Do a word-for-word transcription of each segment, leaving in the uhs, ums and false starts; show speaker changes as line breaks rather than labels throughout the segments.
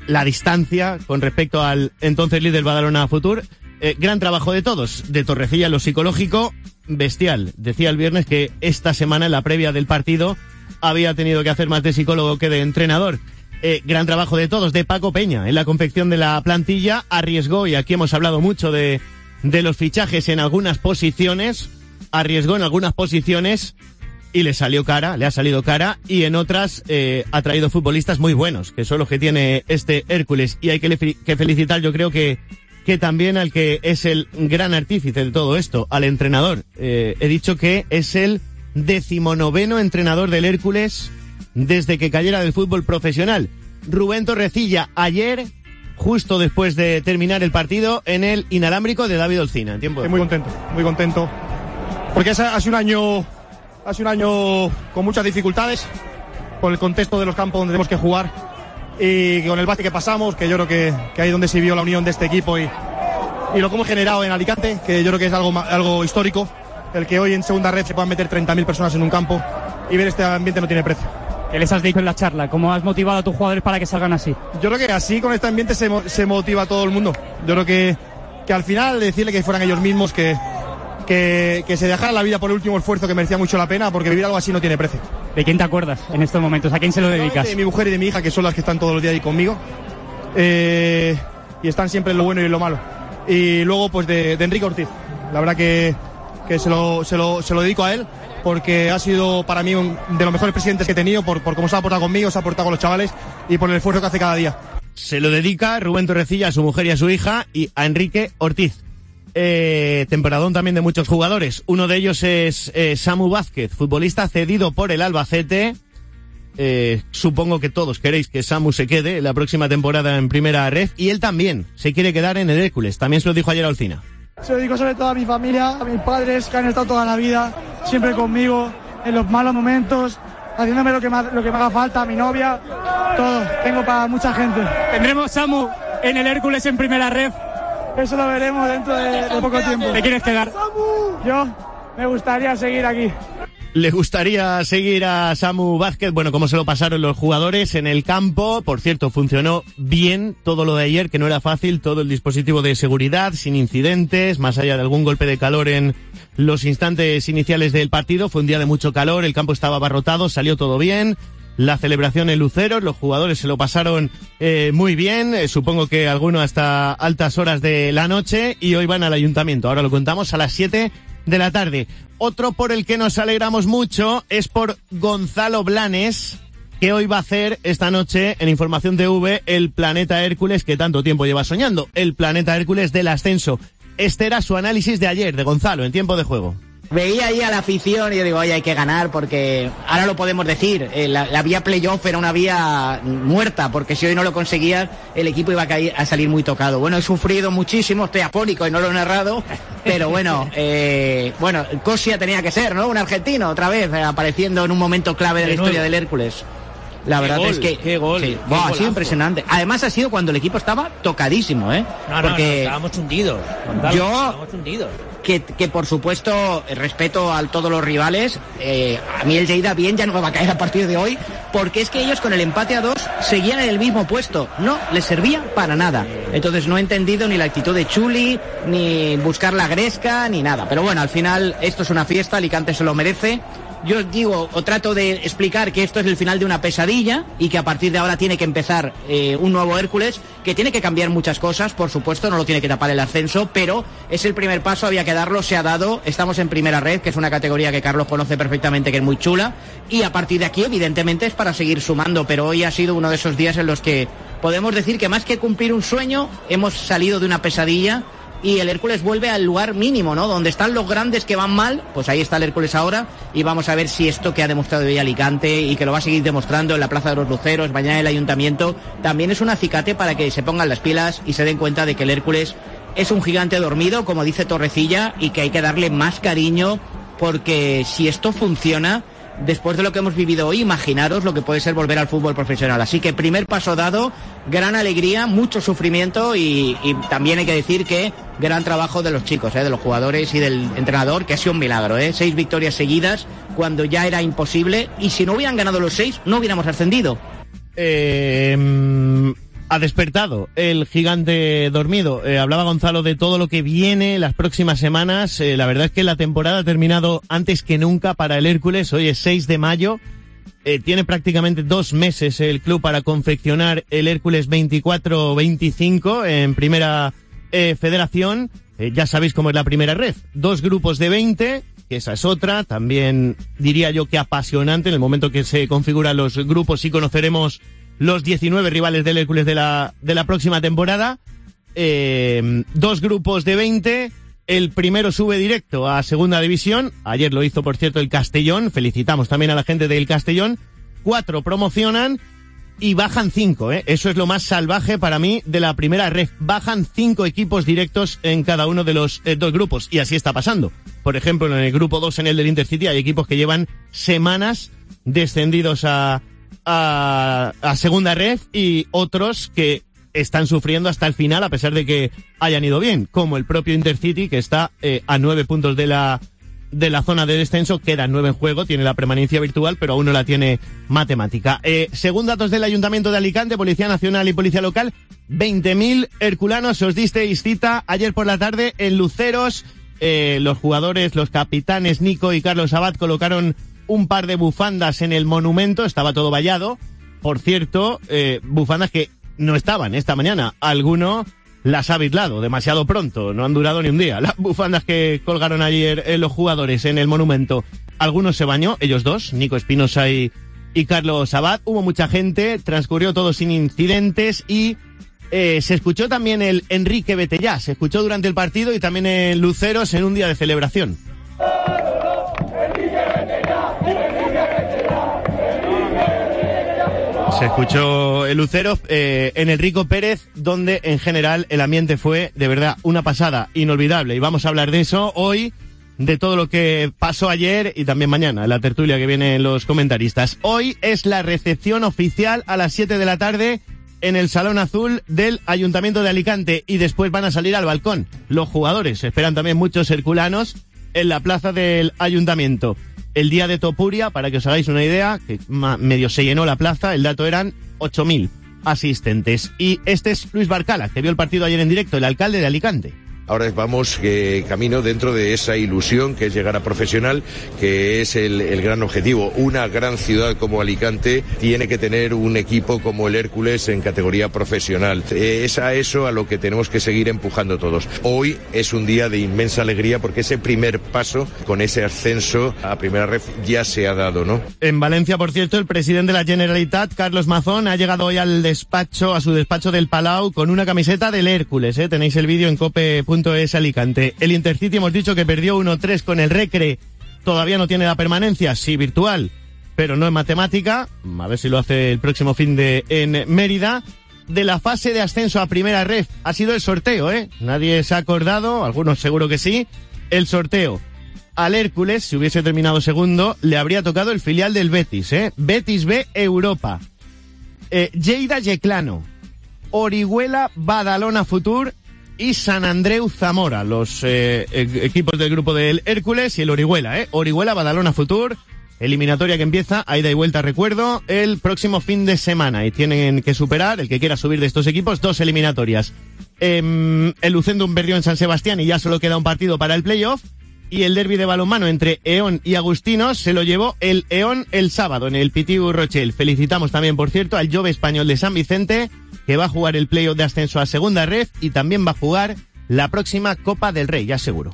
la distancia con respecto al entonces líder Badalona Futur. Eh, gran trabajo de todos, de Torrecilla en lo psicológico, bestial. Decía el viernes que esta semana, en la previa del partido, había tenido que hacer más de psicólogo que de entrenador. Eh, gran trabajo de todos, de Paco Peña, en la confección de la plantilla, arriesgó, y aquí hemos hablado mucho de, de los fichajes en algunas posiciones, arriesgó en algunas posiciones y le salió cara, le ha salido cara, y en otras eh, ha traído futbolistas muy buenos, que son los que tiene este Hércules, y hay que, le, que felicitar, yo creo que, que también al que es el gran artífice de todo esto, al entrenador. Eh, he dicho que es el decimonoveno entrenador del Hércules desde que cayera del fútbol profesional. Rubén Torrecilla, ayer, justo después de terminar el partido, en el inalámbrico de David Olcina. En tiempo de...
Muy contento, muy contento. Porque ha sido un año, ha sido un año con muchas dificultades, por el contexto de los campos donde tenemos que jugar, y con el básquet que pasamos, que yo creo que, que ahí es donde se vio la unión de este equipo y, y lo que hemos generado en Alicante, que yo creo que es algo, algo histórico, el que hoy en segunda red se puedan meter treinta mil personas en un campo y ver este ambiente no tiene precio.
¿Qué les has dicho en la charla? ¿Cómo has motivado a tus jugadores para que salgan así?
Yo creo que así, con este ambiente, se, se motiva a todo el mundo. Yo creo que, que al final decirle que fueran ellos mismos, que, que, que se dejaran la vida por el último esfuerzo, que merecía mucho la pena, porque vivir algo así no tiene precio.
¿De quién te acuerdas en estos momentos? ¿A quién se lo dedicas?
De mi mujer y de mi hija, que son las que están todos los días ahí conmigo. Eh, y están siempre en lo bueno y en lo malo. Y luego, pues, de, de Enrique Ortiz. La verdad que, que se, lo, se, lo, se lo dedico a él, porque ha sido para mí un de los mejores presidentes que he tenido, por, por cómo se ha portado conmigo, se ha portado con los chavales y por el esfuerzo que hace cada día.
Se lo dedica Rubén Torrecilla a su mujer y a su hija, y a Enrique Ortiz. Eh, temporadón también de muchos jugadores. Uno de ellos es eh, Samu Vázquez, futbolista cedido por el Albacete. Eh, supongo que todos queréis que Samu se quede la próxima temporada en Primera Ref, y él también se quiere quedar en el Hércules. También se lo dijo ayer a Olcina.
Se lo dedico sobre todo a mi familia, a mis padres, que han estado toda la vida siempre conmigo, en los malos momentos, haciéndome lo que me, lo que me haga falta, a mi novia, todo. Tengo para mucha gente.
¿Tendremos Samu en el Hércules en Primera Ref?
Eso lo veremos dentro de, de poco tiempo.
¿Te quieres quedar?
Yo me gustaría seguir aquí.
Le gustaría seguir a Samu Vázquez. Bueno, como se lo pasaron los jugadores en el campo. Por cierto, funcionó bien todo lo de ayer, que no era fácil, todo el dispositivo de seguridad, sin incidentes, más allá de algún golpe de calor en los instantes iniciales del partido. Fue un día de mucho calor, el campo estaba abarrotado, salió todo bien. La celebración en Luceros, los jugadores se lo pasaron eh, muy bien, eh, supongo que algunos hasta altas horas de la noche, y hoy van al ayuntamiento. Ahora lo contamos a las siete de la tarde. Otro por el que nos alegramos mucho es por Gonzalo Blanes, que hoy va a hacer esta noche en Información T V el Planeta Hércules que tanto tiempo lleva soñando, el Planeta Hércules del ascenso. Este era su análisis de ayer, de Gonzalo, en tiempo de juego.
Veía ahí a la afición y yo digo, oye, hay que ganar, porque ahora lo podemos decir, eh, la, la vía playoff era una vía muerta, porque si hoy no lo conseguías, el equipo iba a, caer, a salir muy tocado. Bueno, he sufrido muchísimo, estoy afónico y no lo he narrado, pero bueno, eh, bueno, Cosia tenía que ser, ¿no? Un argentino, otra vez, eh, apareciendo en un momento clave de la historia del Hércules. La
qué
verdad
gol,
es que
qué gol,
sí,
qué
wow, ha sido impresionante. Además ha sido cuando el equipo estaba tocadísimo, ¿eh?
No,
porque
no, no, estábamos hundidos. Gonzalo,
yo
estábamos hundidos.
Que, que por supuesto respeto a todos los rivales, eh, a mí el Lleida bien ya no me va a caer a partir de hoy, porque es que ellos con el empate a dos seguían en el mismo puesto, no les servía para nada. Entonces no he entendido ni la actitud de Chuli, ni buscar la gresca, ni nada. Pero bueno, al final esto es una fiesta, Alicante se lo merece. Yo os digo, o trato de explicar que esto es el final de una pesadilla y que a partir de ahora tiene que empezar eh, un nuevo Hércules, que tiene que cambiar muchas cosas, por supuesto, no lo tiene que tapar el ascenso, pero es el primer paso, había que darlo, se ha dado, estamos en Primera Red, que es una categoría que Carlos conoce perfectamente, que es muy chula, y a partir de aquí, evidentemente, es para seguir sumando, pero hoy ha sido uno de esos días en los que podemos decir que más que cumplir un sueño, hemos salido de una pesadilla, y el Hércules vuelve al lugar mínimo, ¿no? Donde están los grandes que van mal, pues ahí está el Hércules ahora, y vamos a ver si esto que ha demostrado hoy Alicante y que lo va a seguir demostrando en la Plaza de los Luceros, mañana en el Ayuntamiento, también es un acicate para que se pongan las pilas y se den cuenta de que el Hércules es un gigante dormido, como dice Torrecilla, y que hay que darle más cariño, porque si esto funciona, después de lo que hemos vivido hoy, imaginaros lo que puede ser volver al fútbol profesional. Así que primer paso dado, gran alegría, mucho sufrimiento y, y también hay que decir que gran trabajo de los chicos, ¿eh? De los jugadores y del entrenador, que ha sido un milagro, ¿eh? Seis victorias seguidas cuando ya era imposible, y si no hubieran ganado los seis, no hubiéramos ascendido.
Eh, ha despertado el gigante dormido. Eh, hablaba Gonzalo de todo lo que viene las próximas semanas. Eh, la verdad es que la temporada ha terminado antes que nunca para el Hércules. Hoy es seis de mayo. Eh, tiene prácticamente dos meses el club para confeccionar el Hércules veinticuatro veinticinco en primera eh, federación. Eh, ya sabéis cómo es la primera ref. Dos grupos de veinte, que esa es otra. También diría yo que apasionante. En el momento que se configuran los grupos sí conoceremos los diecinueve rivales del Hércules de la, de la próxima temporada. Eh, dos grupos de veinte. El primero sube directo a segunda división. Ayer lo hizo, por cierto, el Castellón. Felicitamos también a la gente del Castellón. Cuatro promocionan y bajan cinco, ¿eh? Eso es lo más salvaje para mí de la primera ref. Bajan cinco equipos directos en cada uno de los eh, dos grupos. Y así está pasando. Por ejemplo, en el grupo dos, en el del Intercity, hay equipos que llevan semanas descendidos a, a, a segunda ref y otros que están sufriendo hasta el final a pesar de que hayan ido bien, como el propio Intercity, que está eh, a nueve puntos de la de la zona de descenso. Quedan nueve en juego, tiene la permanencia virtual, pero aún no la tiene matemática. Eh, según datos del Ayuntamiento de Alicante, Policía Nacional y Policía Local, veinte mil herculanos os disteis cita ayer por la tarde en Luceros. Eh, los jugadores, los capitanes Nico y Carlos Abad colocaron un par de bufandas en el monumento, estaba todo vallado. Por cierto, eh, bufandas que no estaban esta mañana. Alguno las ha aislado demasiado pronto, no han durado ni un día. Las bufandas que colgaron ayer eh, los jugadores en el monumento. Algunos se bañó, ellos dos, Nico Espinosa y, y Carlos Abad. Hubo mucha gente, transcurrió todo sin incidentes y eh, se escuchó también el Enrique Betellá. Se escuchó durante el partido y también en Luceros en un día de celebración. Se escuchó el Lucero eh, en el Rico Pérez, donde en general el ambiente fue de verdad una pasada inolvidable. Y vamos a hablar de eso hoy, de todo lo que pasó ayer y también mañana, en la tertulia que viene en los comentaristas. Hoy es la recepción oficial a las siete de la tarde en el Salón Azul del Ayuntamiento de Alicante y después van a salir al balcón. Los jugadores esperan también muchos herculanos en la plaza del Ayuntamiento. El día de Topuria, para que os hagáis una idea, que medio se llenó la plaza, el dato eran ocho mil asistentes. Y este es Luis Barcala, que vio el partido ayer en directo, el alcalde de Alicante.
Ahora vamos eh, camino dentro de esa ilusión que es llegar a profesional, que es el, el gran objetivo. Una gran ciudad como Alicante tiene que tener un equipo como el Hércules en categoría profesional. Eh, es a eso a lo que tenemos que seguir empujando todos. Hoy es un día de inmensa alegría porque ese primer paso con ese ascenso a primera ref ya se ha dado, ¿no?
En Valencia, por cierto, el presidente de la Generalitat, Carlos Mazón, ha llegado hoy al despacho, a su despacho del Palau, con una camiseta del Hércules, ¿eh? Tenéis el vídeo en cope punto es Alicante. El Intercity hemos dicho que perdió uno tres con el Recre. Todavía no tiene la permanencia, sí virtual, pero no en matemática. A ver si lo hace el próximo fin de en Mérida. De la fase de ascenso a primera ref ha sido el sorteo, ¿eh? Nadie se ha acordado, algunos seguro que sí. El sorteo. Al Hércules, si hubiese terminado segundo, le habría tocado el filial del Betis, ¿eh? Betis B Europa. Eh, Lleida Yeclano. Orihuela Badalona Futur y San Andreu Zamora, los eh, equipos del grupo del Hércules y el Orihuela, ¿eh? Orihuela, Badalona Futur, eliminatoria que empieza, a ida y vuelta, recuerdo, el próximo fin de semana. Y tienen que superar, el que quiera subir de estos equipos, dos eliminatorias. Eh, el Lucendum perdió en San Sebastián y ya solo queda un partido para el playoff. Y el derbi de balonmano entre Eón y Agustinos se lo llevó el Eón el sábado en el Pitiu Rochelle. Felicitamos también, por cierto, al Jove Español de San Vicente, que va a jugar el playoff de ascenso a segunda ref y también va a jugar la próxima Copa del Rey, ya seguro.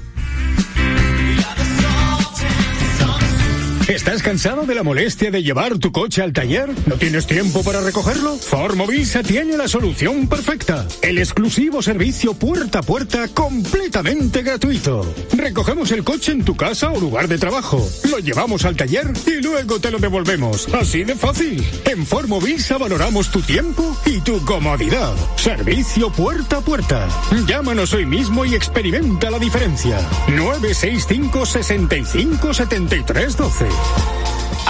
¿Estás cansado de la molestia de llevar tu coche al taller? ¿No tienes tiempo para recogerlo? Ford Movisa tiene la solución perfecta. El exclusivo servicio puerta a puerta completamente gratuito. Recogemos el coche en tu casa o lugar de trabajo. Lo llevamos al taller y luego te lo devolvemos. Así de fácil. En Ford Movisa valoramos tu tiempo y tu comodidad. Servicio puerta a puerta. Llámanos hoy mismo y experimenta la diferencia. nueve seis cinco, seis cinco, siete tres uno dos.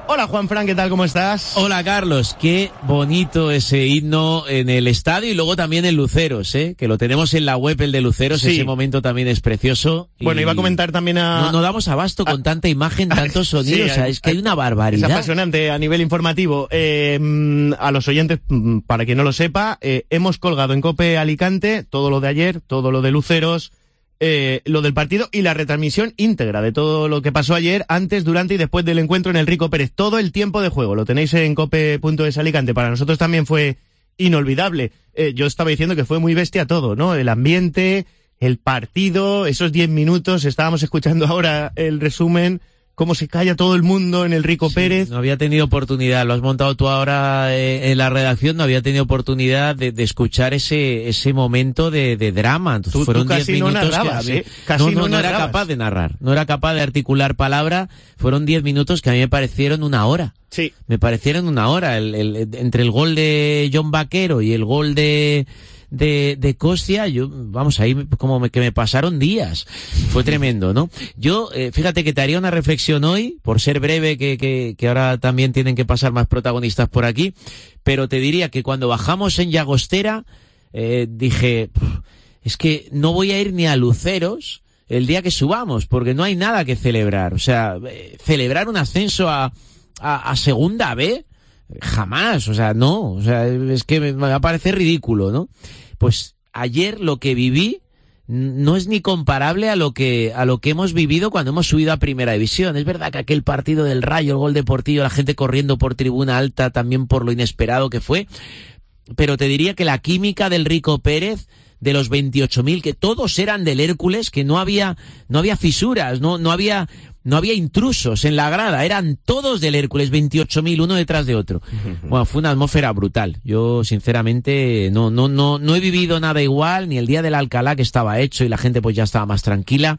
Hola Juanfran, ¿qué tal? ¿Cómo estás?
Hola Carlos, qué bonito ese himno en el estadio y luego también en Luceros, ¿eh? Que lo tenemos en la web, el de Luceros, sí. Ese momento también es precioso.
Bueno, iba a comentar también a...
No, no damos abasto con tanta imagen, tantos sonidos, sí, o sea, es que hay una barbaridad.
Es apasionante a nivel informativo. Eh, a los oyentes, para quien no lo sepa, eh, hemos colgado en COPE Alicante todo lo de ayer, todo lo de Luceros, Eh, lo del partido y la retransmisión íntegra de todo lo que pasó ayer, antes, durante y después del encuentro en el Rico Pérez. Todo el tiempo de juego lo tenéis en cope punto es Alicante. Para nosotros también fue inolvidable. Eh, yo estaba diciendo que fue muy bestia todo, ¿no? El ambiente, el partido, esos diez minutos. Estábamos escuchando ahora el resumen, cómo se calla todo el mundo en el Rico sí, Pérez.
No había tenido oportunidad, lo has montado tú ahora eh, en la redacción, no había tenido oportunidad de, de escuchar ese ese momento de, de drama. Entonces,
tú,
fueron
tú casi
diez
no
minutos
narrabas,
que a mí,
¿eh? Casi
no, no,
no,
no era capaz de narrar, no era capaz de articular palabra. Fueron diez minutos que a mí me parecieron una hora.
Sí.
Me parecieron una hora. El, el, entre el gol de John Vaquero y el gol de... de de Costia, yo, vamos, ahí como me, que me pasaron días. Fue tremendo, ¿no? Yo, eh, fíjate que te haría una reflexión hoy, por ser breve, que, que, que ahora también tienen que pasar más protagonistas por aquí, pero te diría que cuando bajamos en Llagostera, eh, dije, es que no voy a ir ni a Luceros el día que subamos, porque no hay nada que celebrar. O sea, eh, celebrar un ascenso a, a, a Segunda B, jamás, o sea, no, o sea, es que me va a parecer ridículo, ¿no? Pues ayer lo que viví no es ni comparable a lo que a lo que hemos vivido cuando hemos subido a Primera División. Es verdad que aquel partido del Rayo, el gol de Portillo, la gente corriendo por tribuna alta también por lo inesperado que fue, pero te diría que la química del Rico Pérez, de los veintiocho mil, que todos eran del Hércules, que no había no había fisuras, no no había no había intrusos en la grada, eran todos del Hércules, veintiocho mil, uno detrás de otro. Bueno, fue una atmósfera brutal. Yo, sinceramente, no no no no he vivido nada igual, ni el día del Alcalá, que estaba hecho y la gente pues ya estaba más tranquila.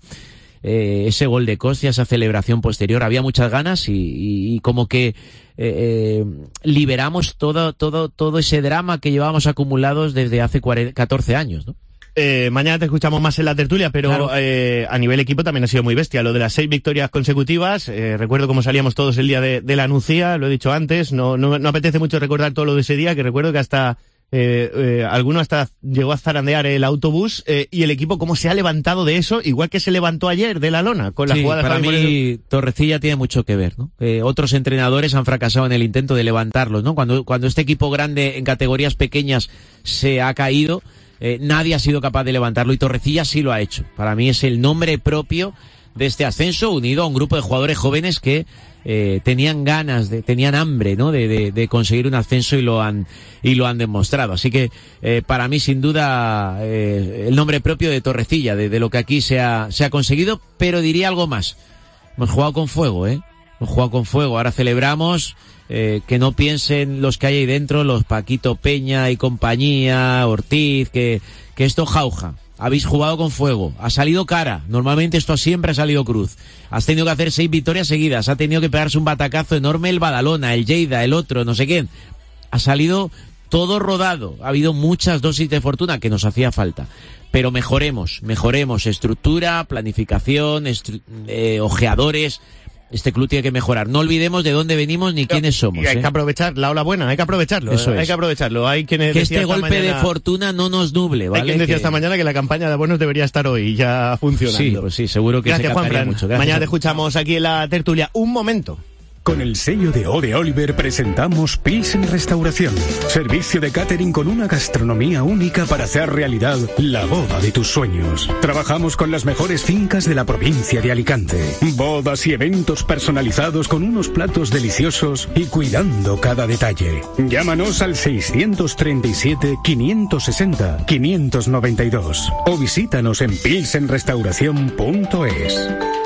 Eh, ese gol de Costia, esa celebración posterior, había muchas ganas y, y, y como que eh, eh, liberamos todo todo todo ese drama que llevábamos acumulados desde hace catorce años, ¿no?
Eh, mañana te escuchamos más en la tertulia, pero claro. eh, a nivel equipo también ha sido muy bestia. Lo de las seis victorias consecutivas, eh, recuerdo cómo salíamos todos el día de, de la Nucía, lo he dicho antes, no, no, no apetece mucho recordar todo lo de ese día, que recuerdo que hasta eh, eh, alguno hasta llegó a zarandear el autobús, eh, y el equipo cómo se ha levantado de eso, igual que se levantó ayer de la lona, con la
sí,
jugada de
para
Javi
mí
Moreno.
Torrecilla tiene mucho que ver, ¿no? Eh, otros entrenadores han fracasado en el intento de levantarlos, ¿no? Cuando, cuando este equipo grande en categorías pequeñas se ha caído, Eh, nadie ha sido capaz de levantarlo y Torrecilla sí lo ha hecho. Para mí es el nombre propio de este ascenso, unido a un grupo de jugadores jóvenes que eh, tenían ganas, de, tenían hambre, ¿no? De, de, de conseguir un ascenso y lo han y lo han demostrado. Así que eh, para mí sin duda eh, el nombre propio de Torrecilla, de, de lo que aquí se ha se ha conseguido. Pero diría algo más. Hemos jugado con fuego, ¿eh? Hemos jugado con fuego. Ahora celebramos. Eh, que no piensen los que hay ahí dentro, los Paquito Peña y compañía, Ortiz, que, que esto jauja. Habéis jugado con fuego, ha salido cara, normalmente esto siempre ha salido cruz. Has tenido que hacer seis victorias seguidas, ha tenido que pegarse un batacazo enorme el Badalona, el Lleida, el otro, no sé quién. Ha salido todo rodado, ha habido muchas dosis de fortuna que nos hacía falta. Pero mejoremos, mejoremos, estructura, planificación, estru- eh, ojeadores. Este club tiene que mejorar. No olvidemos de dónde venimos ni quiénes somos.
Y hay
¿eh?
que aprovechar la ola buena, hay que aprovecharlo.
Eso
eh,
es.
Hay que aprovecharlo. Hay quienes
que este golpe
mañana,
de fortuna no nos nuble, ¿vale?
Hay quien decía
que...
esta mañana que la campaña de abonos debería estar hoy ya funcionando.
Sí, pues sí, seguro que
Gracias,
se captaría
Juanfran.
mucho. Gracias,
Mañana
Juan.
te escuchamos aquí en la tertulia. Un momento.
Con el sello de O de Oliver presentamos Pilsen Restauración. Servicio de catering con una gastronomía única para hacer realidad la boda de tus sueños. Trabajamos con las mejores fincas de la provincia de Alicante. Bodas y eventos personalizados con unos platos deliciosos y cuidando cada detalle. Llámanos al seiscientos treinta y siete, quinientos sesenta, quinientos noventa y dos o visítanos en pilsen restauración punto es.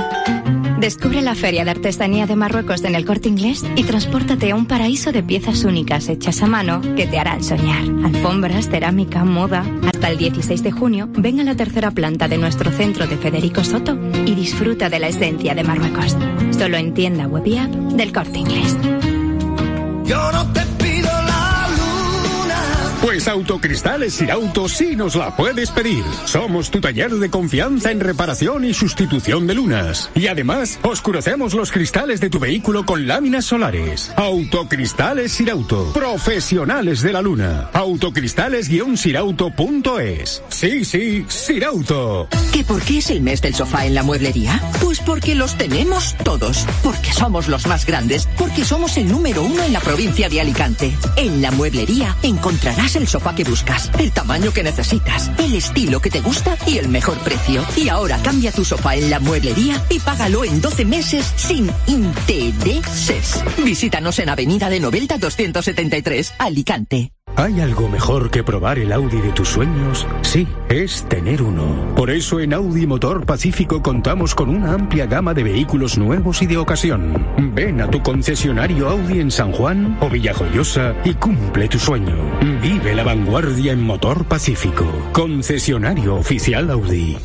Descubre la Feria de Artesanía de Marruecos en el Corte Inglés y transpórtate a un paraíso de piezas únicas hechas a mano que te harán soñar. Alfombras, cerámica, moda. Hasta el dieciséis de junio, ven a la tercera planta de nuestro centro de Federico Soto y disfruta de la esencia de Marruecos. Solo en tienda web y app del Corte Inglés.
Yo no te pido la luna.
Pues Autocristales Sirauto sí nos la puedes pedir. Somos tu taller de confianza en reparación y sustitución de lunas. Y además, oscurecemos los cristales de tu vehículo con láminas solares. Autocristales Sirauto. Profesionales de la luna. Autocristales Sirauto punto es. Sí, sí, Sirauto.
¿Que por qué es el mes del sofá en la mueblería? Pues porque los tenemos todos. Porque somos los más grandes. Porque somos el número uno en la provincia de Alicante. En la mueblería encontrarás el sofá que buscas, el tamaño que necesitas, el estilo que te gusta y el mejor precio. Y ahora cambia tu sofá en la mueblería y págalo en doce meses sin intereses. Visítanos en Avenida de Novelda doscientos setenta y tres, Alicante.
¿Hay algo mejor que probar el Audi de tus sueños? Sí, es tener uno. Por eso en Audi Motor Pacífico contamos con una amplia gama de vehículos nuevos y de ocasión. Ven a tu concesionario Audi en San Juan o Villajoyosa y cumple tu sueño. Vive la vanguardia en Motor Pacífico. Concesionario oficial Audi.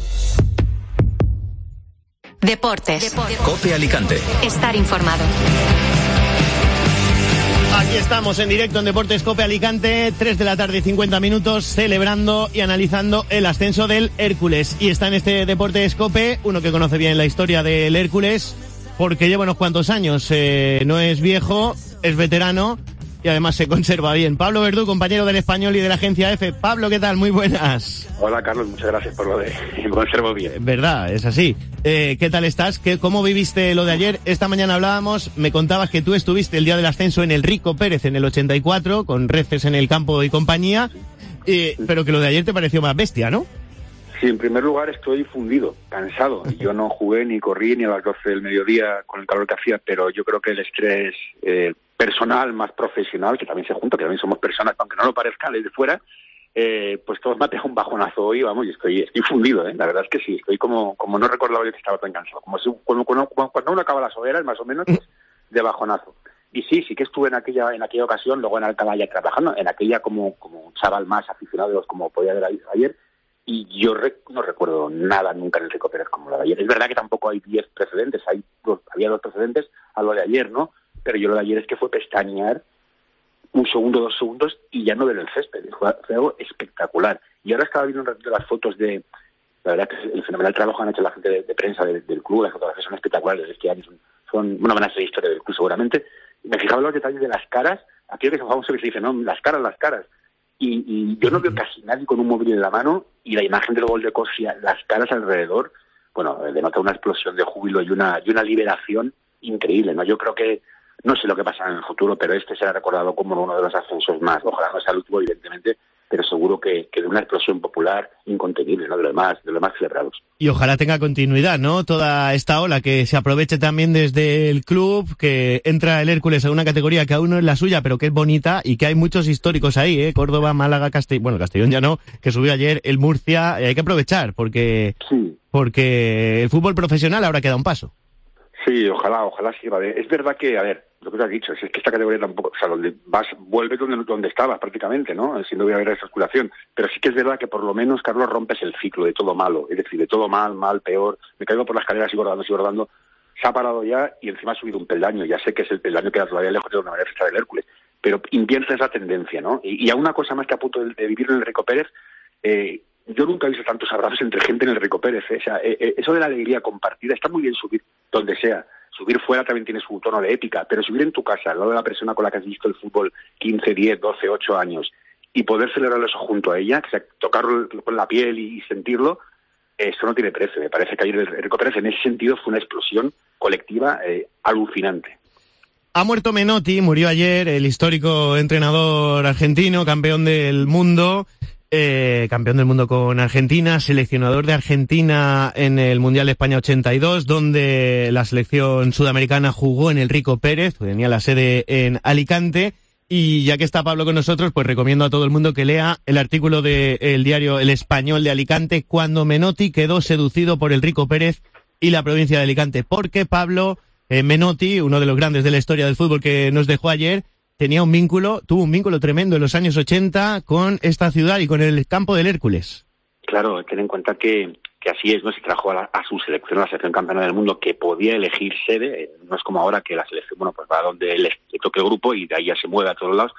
Deportes. Deportes.
COPE Alicante.
Estar informado.
Aquí estamos en directo en Deportes COPE Alicante, tres de la tarde y cincuenta minutos, celebrando y analizando el ascenso del Hércules. Y está en este Deportes COPE, uno que conoce bien la historia del Hércules, porque lleva unos cuantos años, eh, no es viejo, es veterano y además se conserva bien. Pablo Verdú, compañero del Español y de la agencia F. Pablo, ¿qué tal? Muy buenas.
Hola, Carlos, muchas gracias por lo de me conservo bien.
Verdad, es así. Eh, ¿Qué tal estás? ¿Qué, ¿Cómo viviste lo de ayer? Esta mañana hablábamos, me contabas que tú estuviste el día del ascenso en el Rico Pérez en el ochenta y cuatro, con Reces en el campo y compañía, eh, pero que lo de ayer te pareció más bestia, ¿no?
Sí, en primer lugar estoy fundido, cansado. Yo no jugué ni corrí ni a las doce del mediodía con el calor que hacía, pero yo creo que el estrés eh, personal más profesional, que también se junta, que también somos personas, aunque no lo parezca desde fuera, eh, pues todos me ha pegado un bajonazo hoy, vamos, y estoy, estoy fundido, ¿eh? La verdad es que sí, estoy como, como no recordaba yo que estaba tan cansado, como si, cuando, cuando, cuando uno acaba las hogueras, más o menos, pues, de bajonazo. Y sí, sí que estuve en aquella en aquella ocasión, luego en Alcalá ya trabajando, en aquella como, como un chaval más aficionado, como podía ver ayer. Y yo rec- no recuerdo nada nunca en el Rico Pérez como lo de ayer. Es verdad que tampoco hay diez precedentes, hay dos, había dos precedentes a lo de ayer, ¿no? Pero yo lo de ayer es que fue pestañear un segundo, dos segundos y ya no ver el césped. Fue, fue algo espectacular. Y ahora estaba viendo un ratito las fotos de... La verdad que el fenomenal trabajo que han hecho la gente de, de prensa de, del club, las fotografías son espectaculares. Este año son, son bueno, van a ser historia del club seguramente. Y me fijaba en los detalles de las caras, aquello que se famoso que se dice, no, las caras, las caras. Y, y yo no veo casi nadie con un móvil en la mano y la imagen del gol de Cosia, las caras alrededor, bueno, denota una explosión de júbilo y una y una liberación increíble, ¿no? Yo creo que, no sé lo que pasa en el futuro, pero este será recordado como uno de los ascensos más, ojalá no sea el último, evidentemente, pero seguro que, que de una explosión popular incontenible, ¿no? De lo más, de lo más celebrados.
Y ojalá tenga continuidad, ¿no? Toda esta ola, que se aproveche también desde el club, que entra el Hércules a una categoría que aún no es la suya, pero que es bonita y que hay muchos históricos ahí, ¿eh? Córdoba, Málaga, Castellón, bueno, Castellón ya no, que subió ayer, el Murcia, y hay que aprovechar, porque,
sí.
porque el fútbol profesional ahora queda un paso.
Sí, ojalá, ojalá sirva. Es verdad que, a ver, lo que te has dicho, es que esta categoría tampoco, o sea, donde vas, vuelves donde, donde estabas prácticamente, ¿no? Si no voy a haber esa circulación. Pero sí que es verdad que por lo menos, Carlos, rompes el ciclo de todo malo, es decir, de todo mal, mal, peor, me caigo por las escaleras, sigo rodando, sigo rodando, se ha parado ya y encima ha subido un peldaño, ya sé que es el peldaño que queda todavía lejos de una manera fiesta del Hércules, pero inviertes esa tendencia, ¿no? Y, y a una cosa más que a punto de, de vivir en el Rico Pérez, eh, yo nunca he visto tantos abrazos entre gente en el Rico Pérez, ¿eh? O sea, eh, eh, eso de la alegría compartida, está muy bien subir donde sea. Subir fuera también tiene su tono de épica, pero subir en tu casa, al lado de la persona con la que has visto el fútbol quince, diez, doce, ocho años, y poder celebrarlo eso junto a ella, o sea, tocarlo con la piel y sentirlo, eso no tiene precio. Me parece que ayer el Rico Pérez en ese sentido fue una explosión colectiva eh, alucinante.
Ha muerto Menotti, murió ayer, el histórico entrenador argentino, campeón del mundo, eh, campeón del mundo con Argentina, seleccionador de Argentina en el Mundial de España ochenta y dos, donde la selección sudamericana jugó en el Rico Pérez, tenía la sede en Alicante, y ya que está Pablo con nosotros, pues recomiendo a todo el mundo que lea el artículo del diario El Español de Alicante, cuando Menotti quedó seducido por el Rico Pérez y la provincia de Alicante, porque Pablo eh, Menotti, uno de los grandes de la historia del fútbol que nos dejó ayer, tenía un vínculo, tuvo un vínculo tremendo en los años ochenta con esta ciudad y con el campo del Hércules.
Claro, ten en cuenta que, que así es, ¿no? Se trajo a, la, a su selección, a la selección campeona del mundo, que podía elegir sede, no es como ahora que la selección, bueno, pues va a donde le, le toque el grupo y de ahí ya se mueve a todos lados.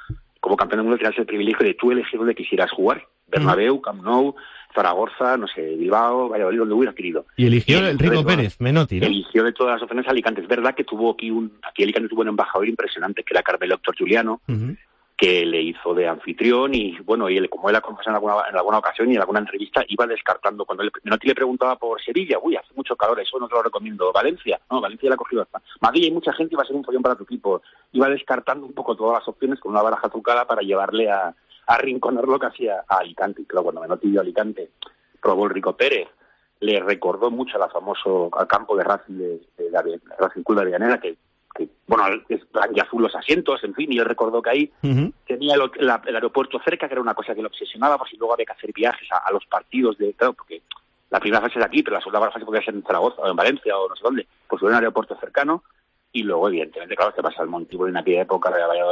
como campeón del mundo tenías el privilegio de tú elegir donde quisieras jugar. Bernabéu, Camp Nou, Zaragoza, no sé, Bilbao, Valladolid, donde hubieras querido.
Y eligió el Rico Pérez, Menotti, ¿no?
Eligió de todas las opciones Alicante. Es verdad que tuvo aquí un, aquí Alicante tuvo un embajador impresionante, que era Carmelo Héctor Juliano, uh-huh. que le hizo de anfitrión y, bueno, y él, como él ha confesado en alguna, en alguna ocasión y en alguna entrevista, iba descartando. Cuando Menotti le preguntaba por Sevilla, uy, hace mucho calor, eso no te lo recomiendo. Valencia, no, Valencia la ha cogido hasta. Madrid, hay mucha gente, iba a ser un follón para tu equipo. Iba descartando un poco todas las opciones con una baraja trucada para llevarle a, a rinconarlo casi a, a Alicante. Y claro, cuando Menotti vio a Alicante, probó el Rico Pérez, le recordó mucho al famoso al campo de Racing de, de, de, de Racing Club de Avellaneda, que que, bueno, es blanco y azul los asientos, en fin, y él recordó que ahí uh-huh. tenía el, la, el aeropuerto cerca, que era una cosa que lo obsesionaba, pues, y luego había que hacer viajes a, a los partidos de, claro, porque la primera fase es aquí, pero la segunda fase podría ser en Zaragoza, o en Valencia, o no sé dónde, pues hubo un aeropuerto cercano, y luego, evidentemente, claro, te vas al Montivo en aquella época,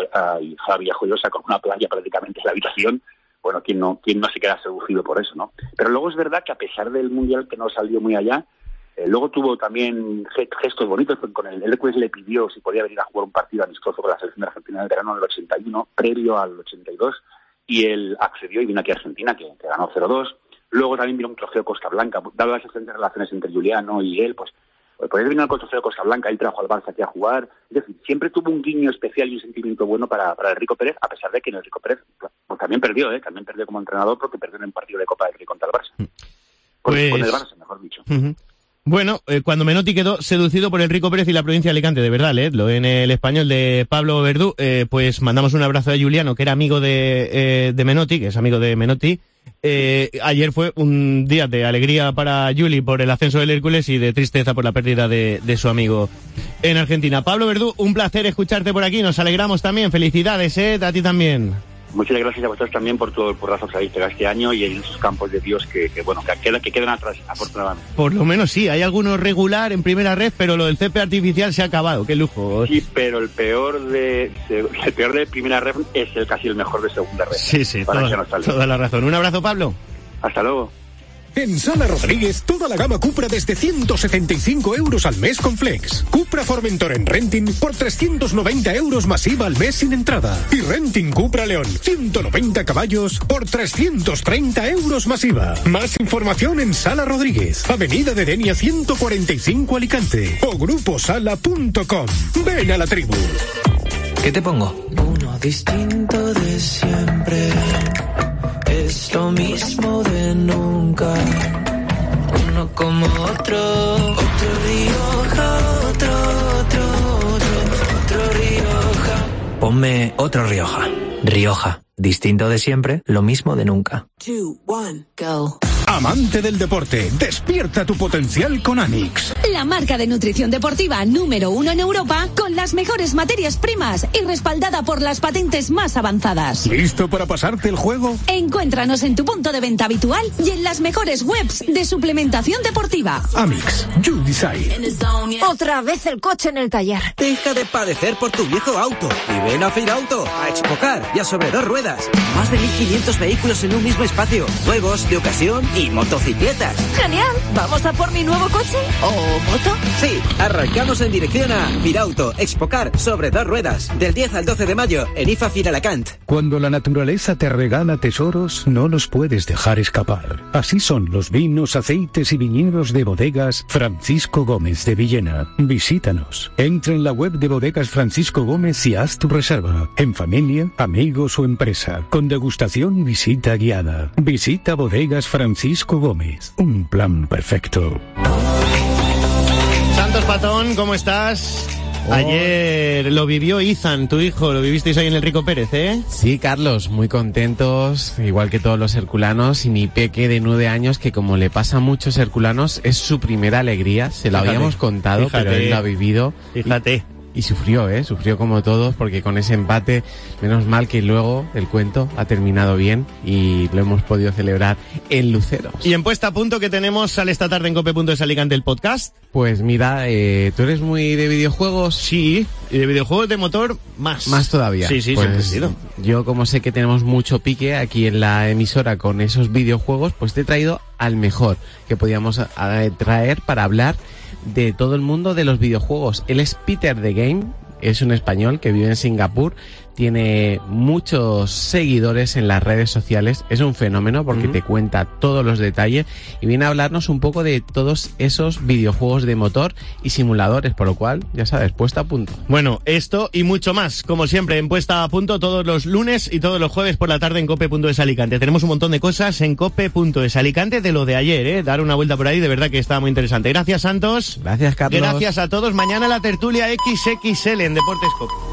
y Javier Joyosa con una playa prácticamente en la habitación. Bueno, ¿quién no, quién no se queda seducido por eso, no? Pero luego es verdad que a pesar del Mundial que no salió muy allá, Eh, luego tuvo también gestos bonitos, porque con el Hércules le pidió si podía venir a jugar un partido amistoso con la selección de Argentina del verano del ochenta y uno, previo al ochenta y dos, y él accedió y vino aquí a Argentina, que, que ganó cero dos. Luego también vino un trofeo Costa Blanca, dado las excelentes relaciones entre Juliano y él, pues, pues podía venir al trofeo Costa Blanca, él trajo al Barça aquí a jugar. Es decir, siempre tuvo un guiño especial y un sentimiento bueno para, para el Rico Pérez, a pesar de que en el Rico Pérez pues, también perdió, ¿eh? también perdió como entrenador, porque perdió en el partido de Copa del Rey contra el Barça. Con,
pues...
con el Barça, mejor dicho.
Uh-huh. Bueno, eh, cuando Menotti quedó seducido por el Rico Pérez y la provincia de Alicante, de verdad, leedlo en el español de Pablo Verdú, eh, pues mandamos un abrazo a Juliano, que era amigo de, eh, de Menotti, que es amigo de Menotti. Eh, ayer fue un día de alegría para Juli por el ascenso del Hércules y de tristeza por la pérdida de, de su amigo en Argentina. Pablo Verdú, un placer escucharte por aquí, nos alegramos también, felicidades, eh, a ti también.
Muchas gracias a vosotros también por todo el porrazo que habéis pegado este año y en esos campos de Dios que, que bueno, que quedan, que quedan atrás, afortunadamente.
Por lo menos sí, hay algunos regular en primera red, pero lo del césped artificial se ha acabado, qué lujo.
Sí, pero el peor de, el peor de primera red es el casi el mejor de segunda red.
Sí, sí, toda, no toda la razón. Un abrazo, Pablo.
Hasta luego.
En Sala Rodríguez, toda la gama Cupra desde ciento setenta y cinco euros al mes con Flex. Cupra Formentor en renting por trescientos noventa euros masiva al mes sin entrada. Y renting Cupra León, ciento noventa caballos por trescientos treinta euros masiva. Más información en Sala Rodríguez, Avenida de Denia ciento cuarenta y cinco Alicante o grupo sala punto com. Ven a la tribu.
¿Qué te pongo? Uno distinto de siempre. Es lo mismo de nunca. Uno como otro. Otro Rioja, otro, otro, otro, otro Rioja. Ponme otro Rioja. Rioja. Distinto de siempre, lo mismo de nunca.
Two, one, go.
Amante del deporte, despierta tu potencial con Amix.
La marca de nutrición deportiva número uno en Europa, con las mejores materias primas y respaldada por las patentes más avanzadas.
¿Listo para pasarte el juego?
Encuéntranos en tu punto de venta habitual y en las mejores webs de suplementación deportiva.
Amix, you decide.
Otra vez el coche en el taller.
Deja de padecer por tu viejo auto y ven a Firauto, a Expocar y a Sobre Dos Ruedas. Más de mil quinientos vehículos en un mismo espacio, nuevos, de ocasión y motocicletas.
¡Genial! ¿Vamos a por mi nuevo coche? ¿O moto?
Sí, arrancamos en dirección a Firauto, Expocar, Sobre Dos Ruedas, del diez al doce de mayo en I F A Firalacant.
Cuando la naturaleza te regala tesoros, no los puedes dejar escapar. Así son los vinos, aceites y viñedos de Bodegas Francisco Gómez de Villena. Visítanos. Entra en la web de Bodegas Francisco Gómez y haz tu reserva. En familia, amigos o empresa. Con degustación y visita guiada. Visita Bodegas Francisco Gómez. Un plan perfecto.
Santos Patón, ¿cómo estás? Oh. Ayer lo vivió Izan, tu hijo, lo vivisteis ahí en el Rico Pérez, ¿eh?
Sí, Carlos, muy contentos, igual que todos los herculanos, y mi peque de nueve años, que como le pasa a muchos herculanos, es su primera alegría, se lo fíjate, habíamos contado, fíjate, pero él lo ha vivido.
Fíjate.
Y, y sufrió, ¿eh? Sufrió como todos, porque con ese empate, menos mal que luego el cuento ha terminado bien y lo hemos podido celebrar en Luceros.
Y en puesta a punto que tenemos, sale esta tarde en cope punto es Alicante el podcast.
Pues mira, eh, ¿tú eres muy de videojuegos?
Sí, y de videojuegos de motor, más.
Más todavía.
Sí, sí,
pues,
siempre he sido.
Yo, como sé que tenemos mucho pique aquí en la emisora con esos videojuegos, pues te he traído al mejor que podíamos a, a, traer para hablar de todo el mundo de los videojuegos. Él es Peter the Game, es un español que vive en Singapur, tiene muchos seguidores en las redes sociales, es un fenómeno porque uh-huh. te cuenta todos los detalles y viene a hablarnos un poco de todos esos videojuegos de motor y simuladores, por lo cual, ya sabes, puesta a punto.
Bueno, esto y mucho más, como siempre, en Puesta a Punto todos los lunes y todos los jueves por la tarde en cope punto es Alicante. Tenemos un montón de cosas en cope punto es Alicante de lo de ayer, ¿eh? Dar una vuelta por ahí, de verdad que estaba muy interesante. Gracias, Santos.
Gracias, Carlos.
Gracias a todos. Mañana la tertulia equis equis ele en Deportes Cope.